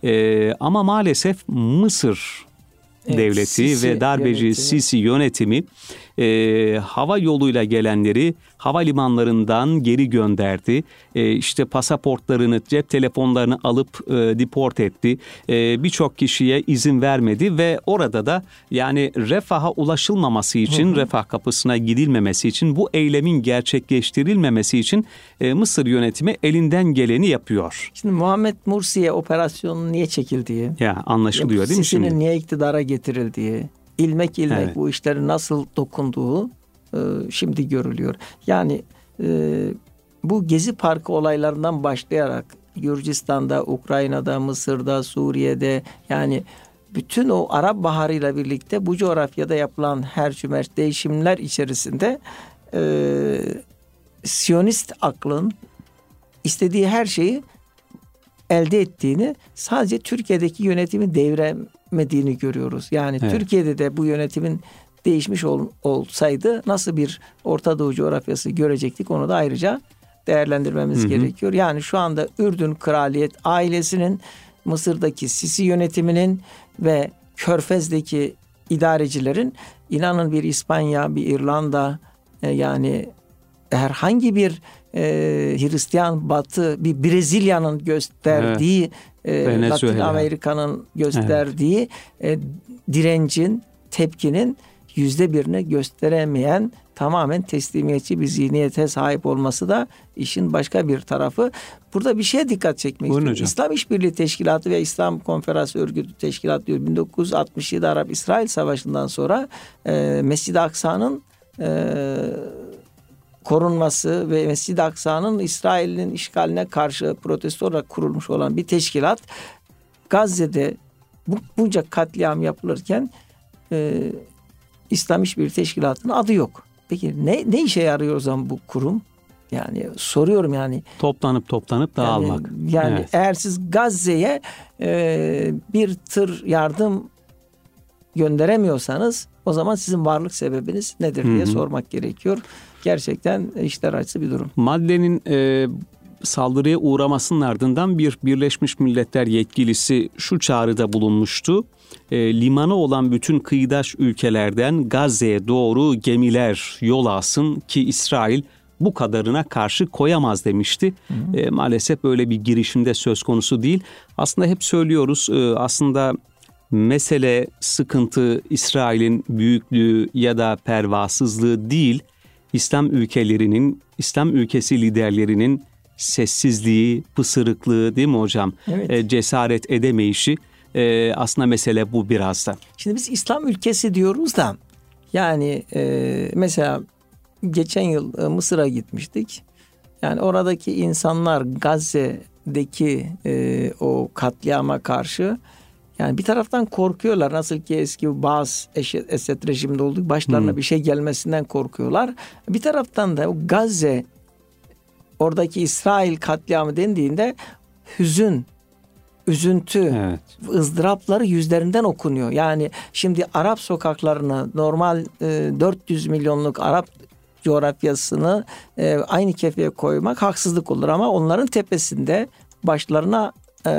E, ama maalesef Mısır evet, devleti Sisi ve darbeci yönetimi. Sisi yönetimi e, hava yoluyla gelenleri havalimanlarından geri gönderdi. E, işte pasaportlarını, cep telefonlarını alıp e, deport etti. E, Birçok kişiye izin vermedi ve orada da yani Refah'a ulaşılmaması için, hı hı. Refah kapısına gidilmemesi için, bu eylemin gerçekleştirilmemesi için e, Mısır yönetimi elinden geleni yapıyor. Şimdi Muhammed Mursi'ye operasyonun niye çekildiği, ya anlaşılıyor değil mi şimdi? Sisi'nin niye iktidara getirildiği, ilmek ilmek evet. bu işlerin nasıl dokunduğu e, şimdi görülüyor. Yani e, bu Gezi Parkı olaylarından başlayarak Gürcistan'da, Ukrayna'da, Mısır'da, Suriye'de, yani bütün o Arap Baharı ile birlikte bu coğrafyada yapılan her cümerç değişimler içerisinde e, Siyonist aklın istediği her şeyi elde ettiğini, sadece Türkiye'deki yönetimi devremediğini görüyoruz. Yani evet. Türkiye'de de bu yönetimin değişmiş ol, olsaydı nasıl bir Orta Doğu coğrafyası görecektik, onu da ayrıca değerlendirmemiz hı hı. gerekiyor. Yani şu anda Ürdün Kraliyet ailesinin, Mısır'daki Sisi yönetiminin ve Körfez'deki idarecilerin, inanın bir İspanya, bir İrlanda, e, yani herhangi bir e, Hristiyan Batı, bir Brezilya'nın gösterdiği, evet. e, Latin Amerika'nın gösterdiği evet. e, direncin, tepkinin yüzde birini gösteremeyen, tamamen teslimiyetçi bir zihniyete sahip olması da işin başka bir tarafı. Burada bir şeye dikkat çekmek istiyorum. İslam İşbirliği Teşkilatı ve İslam Konferansı Örgütü Teşkilatı diyor, bin dokuz yüz altmış yedi Arap-İsrail Savaşı'ndan sonra e, Mescid-i Aksa'nın e, korunması ve Mescid-i Aksa'nın İsrail'in işgaline karşı protesto olarak kurulmuş olan bir teşkilat, Gazze'de bu, bunca katliam yapılırken e, İslam İşbirliği Teşkilatı'nın adı yok. Peki ne ne işe yarıyor o zaman bu kurum? Yani soruyorum yani. Toplanıp toplanıp dağılmak. Yani, yani evet. eğer siz Gazze'ye e, bir tır yardım gönderemiyorsanız, o zaman sizin varlık sebebiniz nedir diye Hı-hı. sormak gerekiyor. Gerçekten işler acısı bir durum. Maddenin e, saldırıya uğramasının ardından bir Birleşmiş Milletler yetkilisi şu çağrıda bulunmuştu. E, limanı olan bütün kıyıdaş ülkelerden Gazze'ye doğru gemiler yol alsın ki İsrail bu kadarına karşı koyamaz demişti. E, maalesef böyle bir girişimde söz konusu değil. Aslında hep söylüyoruz, e, aslında mesele, sıkıntı İsrail'in büyüklüğü ya da pervasızlığı değil, İslam ülkelerinin, İslam ülkesi liderlerinin sessizliği, pısırıklığı değil mi hocam? Evet. E, cesaret edemeyişi. E, aslında mesele bu biraz da. Şimdi biz İslam ülkesi diyoruz da, yani e, mesela geçen yıl e, Mısır'a gitmiştik. Yani oradaki insanlar Gazze'deki e, o katliama karşı yani bir taraftan korkuyorlar. Nasıl ki eski Baas Esed rejiminde olduğu başlarına hmm. bir şey gelmesinden korkuyorlar. Bir taraftan da o Gazze oradaki İsrail katliamı dendiğinde hüzün, üzüntü, evet. ızdırapları yüzlerinden okunuyor. Yani şimdi Arap sokaklarını normal e, dört yüz milyonluk Arap coğrafyasını e, aynı kefeye koymak haksızlık olur ama onların tepesinde başlarına e,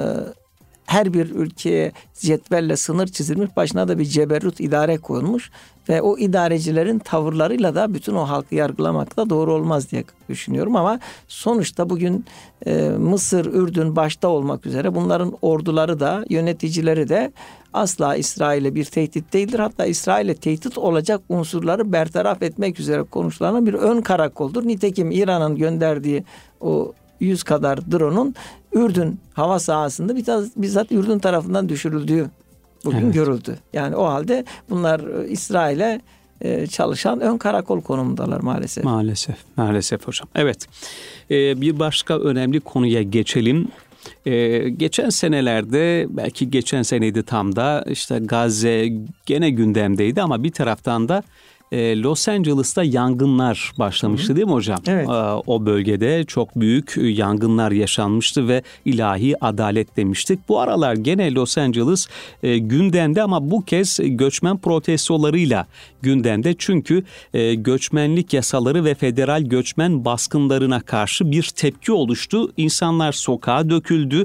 her bir ülkeye cetvelle sınır çizilmiş, başına da bir ceberrut idare konmuş ve o idarecilerin tavırlarıyla da bütün o halkı yargılamak da doğru olmaz diye düşünüyorum ama sonuçta bugün e, Mısır, Ürdün başta olmak üzere bunların orduları da yöneticileri de asla İsrail'e bir tehdit değildir. Hatta İsrail'e tehdit olacak unsurları bertaraf etmek üzere konuşulan bir ön karakoldur. Nitekim İran'ın gönderdiği o yüz kadar drone'un Ürdün hava sahasında bizzat Ürdün tarafından düşürüldüğü bugün evet. görüldü. Yani o halde bunlar İsrail'e çalışan ön karakol konumundalar maalesef. Maalesef, maalesef hocam. Evet, ee, bir başka önemli konuya geçelim. Ee, geçen senelerde, belki geçen seneydi tam da, işte Gazze gene gündemdeydi ama bir taraftan da Los Angeles'ta yangınlar başlamıştı değil mi hocam? Evet. O bölgede çok büyük yangınlar yaşanmıştı ve ilahi adalet demiştik. Bu aralar gene Los Angeles gündemde ama bu kez göçmen protestolarıyla gündemde. Çünkü göçmenlik yasaları ve federal göçmen baskınlarına karşı bir tepki oluştu. İnsanlar sokağa döküldü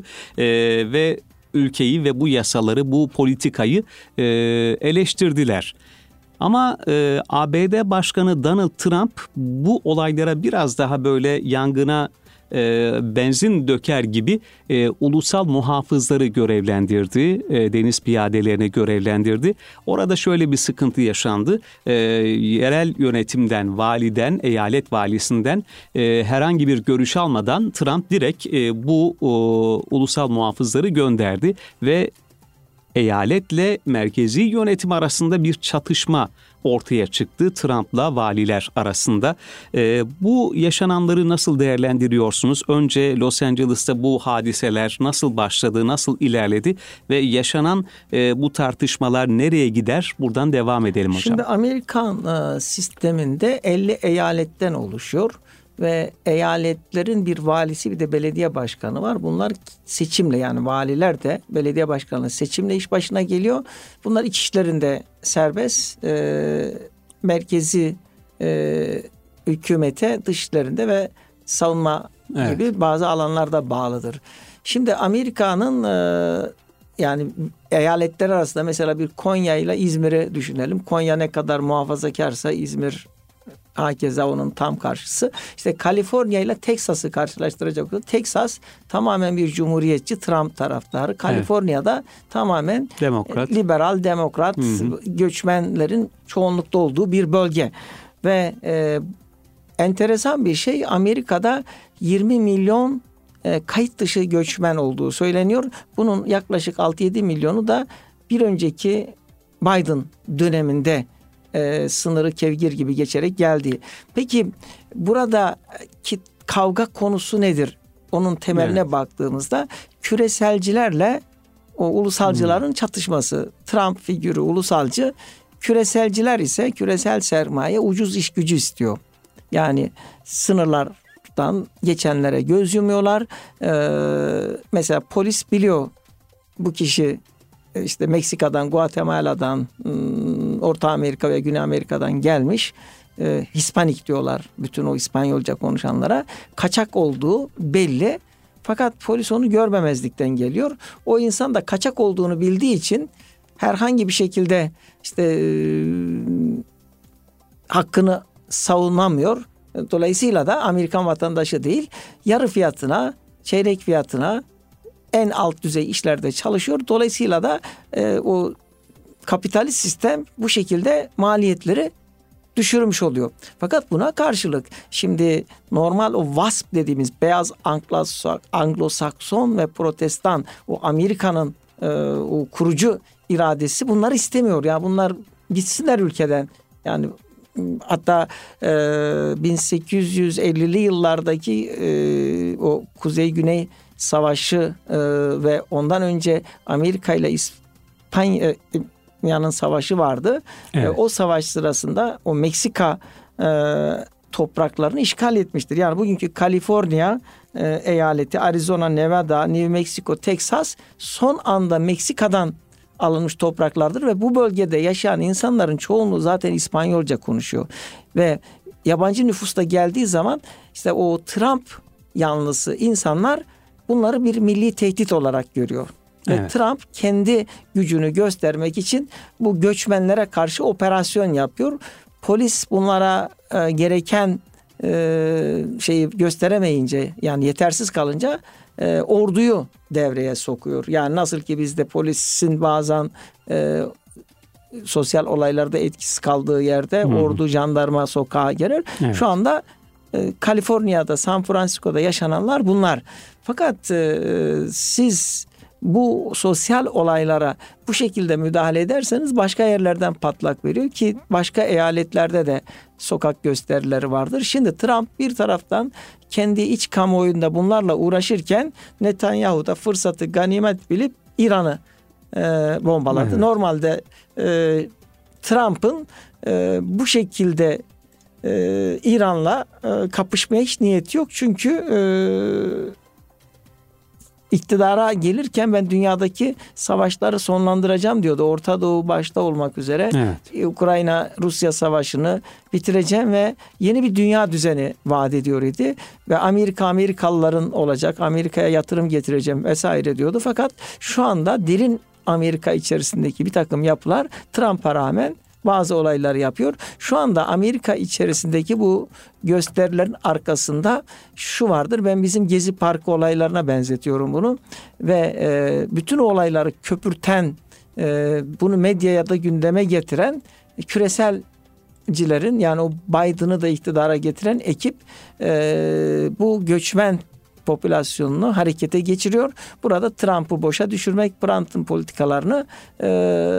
ve ülkeyi ve bu yasaları, bu politikayı eleştirdiler. Ama e, A B D Başkanı Donald Trump bu olaylara biraz daha böyle yangına e, benzin döker gibi e, ulusal muhafızları görevlendirdi, e, deniz piyadelerini görevlendirdi. Orada şöyle bir sıkıntı yaşandı. E, yerel yönetimden, validen, eyalet valisinden e, herhangi bir görüş almadan Trump direkt e, bu o, ulusal muhafızları gönderdi ve eyaletle merkezi yönetim arasında bir çatışma ortaya çıktı Trump'la valiler arasında. Ee, bu yaşananları nasıl değerlendiriyorsunuz? Önce Los Angeles'ta bu hadiseler nasıl başladı, nasıl ilerledi ve yaşanan e, bu tartışmalar nereye gider? Buradan devam edelim hocam. Şimdi Amerikan e, sisteminde elli eyaletten oluşuyor. Ve eyaletlerin bir valisi bir de belediye başkanı var. Bunlar seçimle, yani valiler de belediye başkanı seçimle iş başına geliyor. Bunlar iç işlerinde serbest, e, merkezi e, hükümete dış işlerinde ve savunma evet. gibi bazı alanlarda bağlıdır. Şimdi Amerika'nın e, yani eyaletler arasında mesela bir Konya ile İzmir'i düşünelim. Konya ne kadar muhafazakarsa İzmir hakeza onun tam karşısı. İşte Kaliforniya ile Teksas'ı karşılaştıracak olursak Teksas tamamen bir cumhuriyetçi Trump taraftarı. Kaliforniya'da evet. tamamen demokrat. liberal demokrat, Hı-hı. göçmenlerin çoğunlukta olduğu bir bölge. Ve e, enteresan bir şey, Amerika'da yirmi milyon e, kayıt dışı göçmen olduğu söyleniyor. Bunun yaklaşık altı yedi milyonu da bir önceki Biden döneminde E, sınırı kevgir gibi geçerek geldi. Peki buradaki kavga konusu nedir? Onun temeline evet. baktığımızda küreselcilerle o ulusalcıların hmm. çatışması. Trump figürü ulusalcı, küreselciler ise küresel sermaye ucuz iş gücü istiyor. Yani sınırlardan geçenlere göz yumuyorlar. Ee, mesela polis biliyor bu kişi işte Meksika'dan, Guatemala'dan, Orta Amerika ve Güney Amerika'dan gelmiş. E, Hispanik diyorlar bütün o İspanyolca konuşanlara. Kaçak olduğu belli. Fakat polis onu görmemezlikten geliyor. O insan da kaçak olduğunu bildiği için herhangi bir şekilde işte e, hakkını savunamıyor. Dolayısıyla da Amerikan vatandaşı değil, yarı fiyatına, çeyrek fiyatına en alt düzey işlerde çalışıyor. Dolayısıyla da e, o kapitalist sistem bu şekilde maliyetleri düşürmüş oluyor. Fakat buna karşılık şimdi normal o WASP dediğimiz beyaz Anglo-Sakson ve Protestan, o Amerika'nın e, o kurucu iradesi bunları istemiyor. Ya bunlar gitsinler ülkeden. Yani hatta e, bin sekiz yüz ellili yıllardaki e, o Kuzey-Güney Savaşı e, ve ondan önce Amerika ile İspanya'nın savaşı vardı. Evet. E, o savaş sırasında o Meksika e, topraklarını işgal etmiştir. Yani bugünkü Kaliforniya e, eyaleti, Arizona, Nevada, New Mexico, Texas son anda Meksika'dan alınmış topraklardır ve bu bölgede yaşayan insanların çoğunluğu zaten İspanyolca konuşuyor. Ve yabancı nüfus da geldiği zaman işte o Trump yanlısı insanlar bunları bir milli tehdit olarak görüyor. Evet. Ve Trump kendi gücünü göstermek için bu göçmenlere karşı operasyon yapıyor. Polis bunlara e, gereken e, şeyi gösteremeyince, yani yetersiz kalınca e, orduyu devreye sokuyor. Yani nasıl ki bizde polisin bazen e, sosyal olaylarda etkisiz kaldığı yerde hmm. ordu, jandarma sokağa girer. Evet. Şu anda e, Kaliforniya'da, San Francisco'da yaşananlar bunlar. Fakat e, siz bu sosyal olaylara bu şekilde müdahale ederseniz başka yerlerden patlak veriyor ki başka eyaletlerde de sokak gösterileri vardır. Şimdi Trump bir taraftan kendi iç kamuoyunda bunlarla uğraşırken Netanyahu da fırsatı ganimet bilip İran'ı e, bombaladı. Evet. Normalde e, Trump'ın e, bu şekilde e, İran'la e, kapışmaya hiç niyeti yok. Çünkü e, iktidara gelirken ben dünyadaki savaşları sonlandıracağım diyordu. Orta Doğu başta olmak üzere. Evet. Ukrayna-Rusya savaşını bitireceğim ve yeni bir dünya düzeni vaat ediyor idi. Ve Amerika Amerikalıların olacak, Amerika'ya yatırım getireceğim vesaire diyordu. Fakat şu anda derin Amerika içerisindeki bir takım yapılar Trump'a rağmen bazı olaylar yapıyor. Şu anda Amerika içerisindeki bu gösterilerin arkasında şu vardır. Ben bizim Gezi Parkı olaylarına benzetiyorum bunu. Ve e, bütün olayları köpürten, e, bunu medyaya da gündeme getiren küreselcilerin, yani o Biden'ı da iktidara getiren ekip e, bu göçmen popülasyonunu harekete geçiriyor. Burada Trump'ı boşa düşürmek, Trump'ın politikalarını e,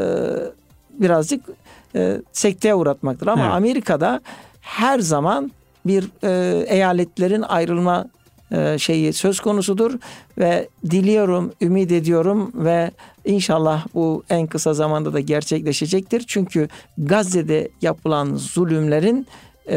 birazcık e, sekteye uğratmaktır. Ama evet. Amerika'da her zaman bir e, eyaletlerin ayrılma e, şeyi söz konusudur ve diliyorum, ümit ediyorum ve inşallah bu en kısa zamanda da gerçekleşecektir. Çünkü Gazze'de yapılan zulümlerin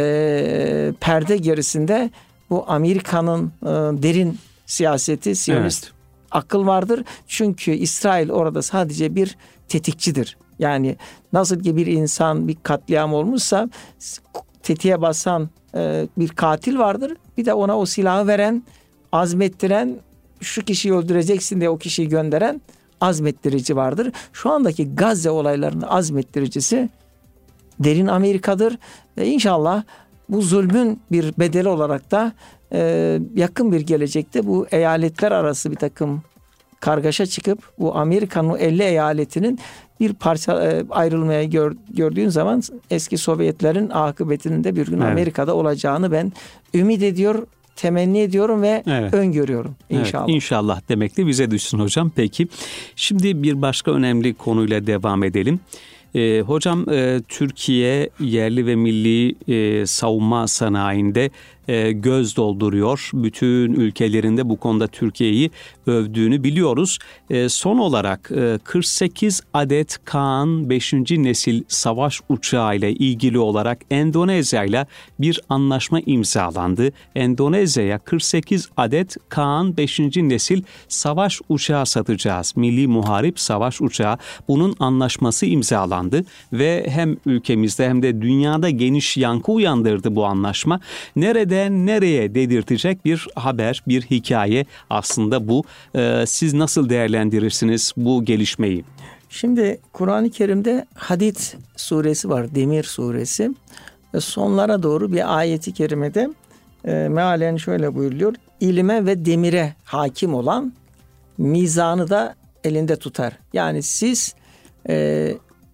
e, perde gerisinde bu Amerika'nın e, derin siyaseti, Siyonist evet. akıl vardır. Çünkü İsrail orada sadece bir tetikçidir. Yani nasıl ki bir insan bir katliam olmuşsa tetiğe basan e, bir katil vardır. Bir de ona o silahı veren, azmettiren, şu kişiyi öldüreceksin diye o kişiyi gönderen azmettirici vardır. Şu andaki Gazze olaylarının azmettiricisi derin Amerika'dır. Ve inşallah bu zulmün bir bedeli olarak da e, yakın bir gelecekte bu eyaletler arası bir takım kargaşa çıkıp bu Amerika'nın elli eyaletinin bir parça e, ayrılmaya gör, gördüğün zaman eski Sovyetlerin akıbetinin de bir gün evet. Amerika'da olacağını ben ümit ediyor, temenni ediyorum ve evet. öngörüyorum inşallah. Evet, inşallah demek de bize düşsün hocam. Peki şimdi bir başka önemli konuyla devam edelim. Ee, hocam e, Türkiye yerli ve milli e, savunma sanayinde e, göz dolduruyor. Bütün ülkelerinde bu konuda Türkiye'yi övdüğünü biliyoruz. E, son olarak e, kırk sekiz adet Kaan beşinci nesil savaş uçağı ile ilgili olarak Endonezya ile bir anlaşma imzalandı. Endonezya'ya kırk sekiz adet Kaan beşinci nesil savaş uçağı satacağız. Milli Muharip Savaş Uçağı. Bunun anlaşması imzalandı ve hem ülkemizde hem de dünyada geniş yankı uyandırdı bu anlaşma. Nereden nereye dedirtecek bir haber, bir hikaye aslında bu. Ee, siz nasıl değerlendirirsiniz bu gelişmeyi? Şimdi Kur'an-ı Kerim'de Hadid suresi var, Demir suresi. Ve sonlara doğru bir ayeti kerimede e, mealen şöyle buyuruluyor. İlime ve demire hakim olan mizanı da elinde tutar. Yani siz e,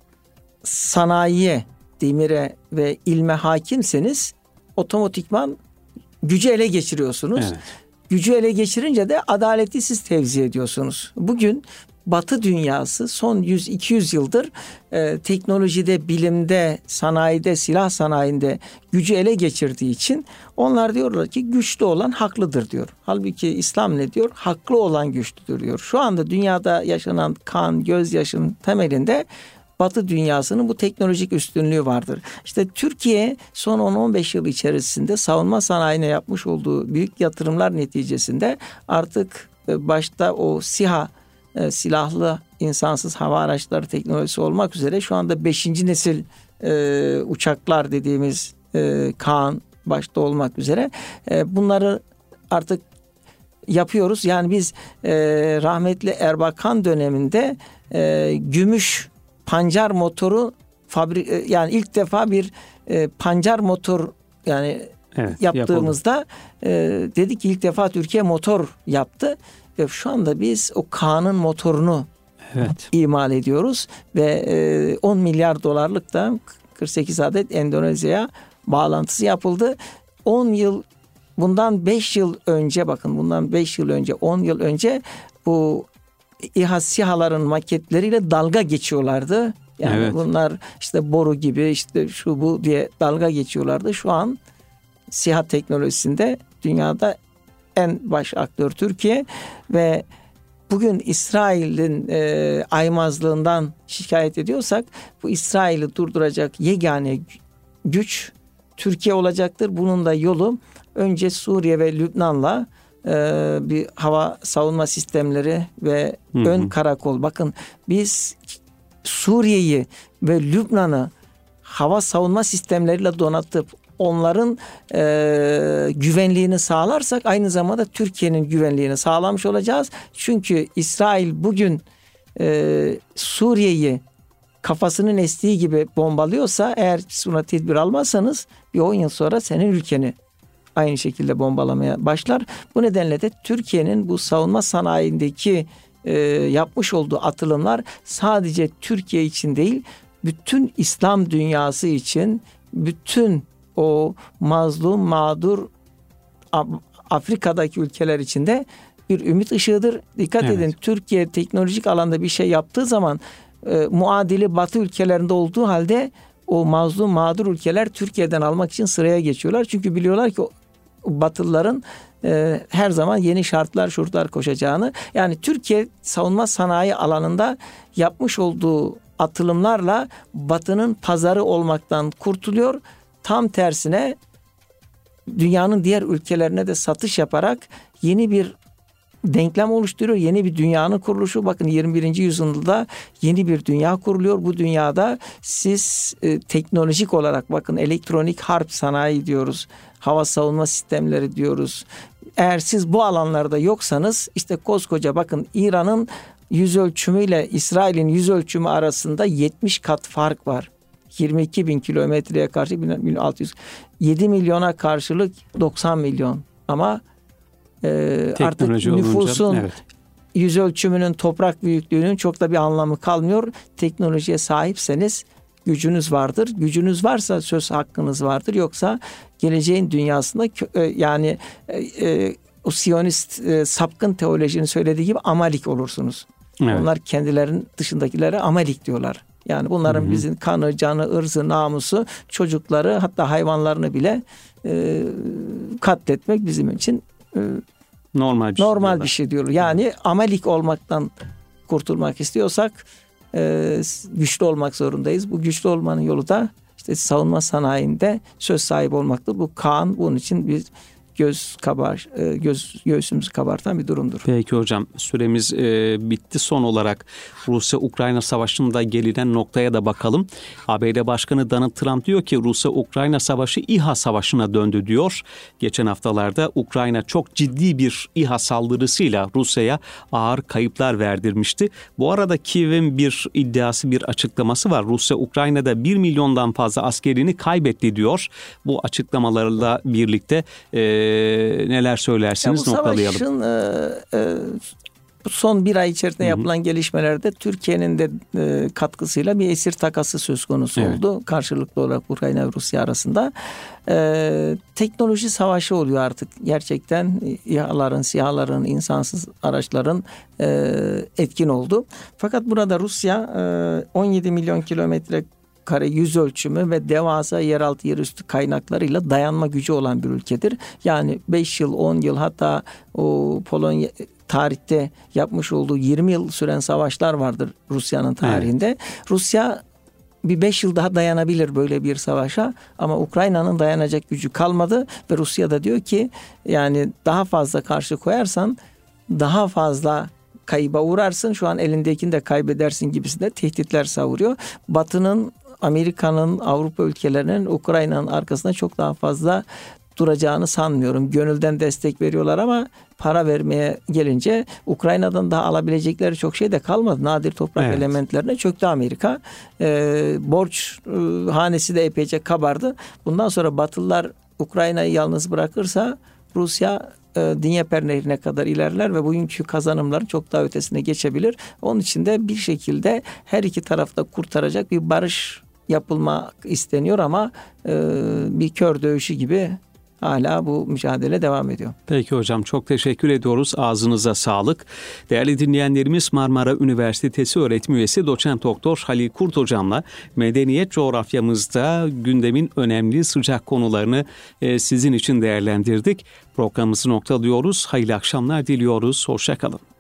sanayiye, demire ve ilme hakimseniz otomatikman gücü ele geçiriyorsunuz. Evet. Gücü ele geçirince de adaleti siz tevzi ediyorsunuz. Bugün Batı dünyası son yüz iki yüz yıldır e, teknolojide, bilimde, sanayide, silah sanayinde gücü ele geçirdiği için onlar diyorlar ki güçlü olan haklıdır diyor. Halbuki İslam ne diyor? Haklı olan güçlüdür diyor. Şu anda dünyada yaşanan kan, gözyaşının temelinde Batı dünyasının bu teknolojik üstünlüğü vardır. İşte Türkiye son on on beş yıl içerisinde savunma sanayine yapmış olduğu büyük yatırımlar neticesinde artık başta o SİHA, silahlı insansız hava araçları teknolojisi olmak üzere şu anda beşinci nesil e, uçaklar dediğimiz e, Kaan başta olmak üzere e, bunları artık yapıyoruz. Yani biz e, rahmetli Erbakan döneminde e, gümüş pancar motoru fabrik yani ilk defa bir e, pancar motor yani evet, yaptığımızda e, dedik ki ilk defa Türkiye motor yaptı ve şu anda biz o Kaan'ın motorunu evet. imal ediyoruz ve e, on milyar dolarlık da kırk sekiz adet Endonezya'ya bağlantısı yapıldı. on yıl bundan beş yıl önce bakın bundan beş yıl önce on yıl önce bu İHA SİHA'ların maketleriyle dalga geçiyorlardı. Yani evet. bunlar işte boru gibi işte şu bu diye dalga geçiyorlardı. Şu an SİHA teknolojisinde dünyada en baş aktör Türkiye ve bugün İsrail'in e, aymazlığından şikayet ediyorsak bu İsrail'i durduracak yegane güç Türkiye olacaktır. Bunun da yolu önce Suriye ve Lübnan'la e, bir hava savunma sistemleri ve hı hı. ön karakol. Bakın biz Suriye'yi ve Lübnan'ı hava savunma sistemleriyle donatıp onların e, güvenliğini sağlarsak aynı zamanda Türkiye'nin güvenliğini sağlamış olacağız. Çünkü İsrail bugün e, Suriye'yi kafasının estiği gibi bombalıyorsa eğer buna tedbir almazsanız bir on yıl sonra senin ülkeni aynı şekilde bombalamaya başlar. Bu nedenle de Türkiye'nin bu savunma sanayindeki e, yapmış olduğu atılımlar sadece Türkiye için değil bütün İslam dünyası için bütün o mazlum, mağdur Afrika'daki ülkeler içinde bir ümit ışığıdır. Dikkat evet. edin Türkiye teknolojik alanda bir şey yaptığı zaman e, muadili Batı ülkelerinde olduğu halde o mazlum, mağdur ülkeler Türkiye'den almak için sıraya geçiyorlar. Çünkü biliyorlar ki o, Batılıların e, her zaman yeni şartlar, şurtlar koşacağını. Yani Türkiye savunma sanayi alanında yapmış olduğu atılımlarla Batı'nın pazarı olmaktan kurtuluyor. Tam tersine dünyanın diğer ülkelerine de satış yaparak yeni bir denklem oluşturuyor. Yeni bir dünyanın kuruluşu. Bakın yirmi birinci yüzyılda yeni bir dünya kuruluyor. Bu dünyada siz e, teknolojik olarak bakın elektronik harp sanayi diyoruz. Hava savunma sistemleri diyoruz. Eğer siz bu alanlarda yoksanız işte koskoca bakın İran'ın yüz ölçümüyle İsrail'in yüz ölçümü arasında yetmiş kat fark var. yirmi iki bin kilometreye karşı bin altı yüz yedi milyona karşılık doksan milyon ama e, artık nüfusun olunca, evet. yüz ölçümünün toprak büyüklüğünün çok da bir anlamı kalmıyor. Teknolojiye sahipseniz gücünüz vardır. Gücünüz varsa söz hakkınız vardır. Yoksa geleceğin dünyasında e, yani e, e, o Siyonist e, sapkın teolojinin söylediği gibi Amalik olursunuz. Evet. Onlar kendilerinin dışındakilere Amalik diyorlar. Yani bunların hı hı. bizim kanı, canı, ırzı, namusu, çocukları hatta hayvanlarını bile e, katletmek bizim için e, normal bir normal şey bir şey diyorlar. Yani evet. Amalik olmaktan kurtulmak istiyorsak e, güçlü olmak zorundayız. Bu güçlü olmanın yolu da işte savunma sanayinde söz sahibi olmaktır. Bu Kaan bunun için bir göz kabar göz göğsümüzü kabartan bir durumdur. Peki hocam süremiz e, bitti. Son olarak Rusya-Ukrayna savaşında gelinen noktaya da bakalım. A B D Başkanı Donald Trump diyor ki Rusya-Ukrayna savaşı İHA savaşına döndü diyor. Geçen haftalarda Ukrayna çok ciddi bir İHA saldırısıyla Rusya'ya ağır kayıplar verdirmişti. Bu arada Kiev'in bir iddiası, bir açıklaması var. Rusya Ukrayna'da bir milyondan fazla askerini kaybetti diyor. Bu açıklamalarla birlikte e, neler söylersiniz, ya bu noktalayalım. Savaşın, e, e, Bu son bir ay içerisinde Hı hı. yapılan gelişmelerde Türkiye'nin de e, katkısıyla bir esir takası söz konusu Evet. oldu. Karşılıklı olarak Ukrayna ve Rusya arasında. E, teknoloji savaşı oluyor artık. Gerçekten İHA'ların, SİHA'ların, insansız araçların e, etkin oldu. Fakat burada Rusya e, on yedi milyon kilometre kare yüz ölçümü ve devasa yeraltı yerüstü kaynaklarıyla dayanma gücü olan bir ülkedir. Yani beş yıl, on yıl, hatta o Polonya tarihte yapmış olduğu yirmi yıl süren savaşlar vardır Rusya'nın tarihinde. Evet. Rusya bir beş yıl daha dayanabilir böyle bir savaşa, ama Ukrayna'nın dayanacak gücü kalmadı ve Rusya da diyor ki yani daha fazla karşı koyarsan daha fazla kayıba uğrarsın, şu an elindekini de kaybedersin gibisinde tehditler savuruyor. Batı'nın, Amerika'nın, Avrupa ülkelerinin Ukrayna'nın arkasında çok daha fazla duracağını sanmıyorum. Gönülden destek veriyorlar ama para vermeye gelince Ukrayna'dan daha alabilecekleri çok şey de kalmadı. Nadir toprak evet. elementlerine çöktü Amerika. Ee, borç e, hanesi de epeyce kabardı. Bundan sonra Batılılar Ukrayna'yı yalnız bırakırsa Rusya e, Dnieper Nehri'ne kadar ilerler ve bugünkü kazanımların çok daha ötesine geçebilir. Onun için de bir şekilde her iki tarafta kurtaracak bir barış yapılmak isteniyor ama e, bir kör dövüşü gibi hala bu mücadele devam ediyor. Peki hocam, çok teşekkür ediyoruz. Ağzınıza sağlık. Değerli dinleyenlerimiz, Marmara Üniversitesi öğretim üyesi doçent doktor Halil Kurt hocamla medeniyet coğrafyamızda gündemin önemli sıcak konularını e, sizin için değerlendirdik. Programımızı noktalıyoruz. Hayırlı akşamlar diliyoruz. Hoşça kalın.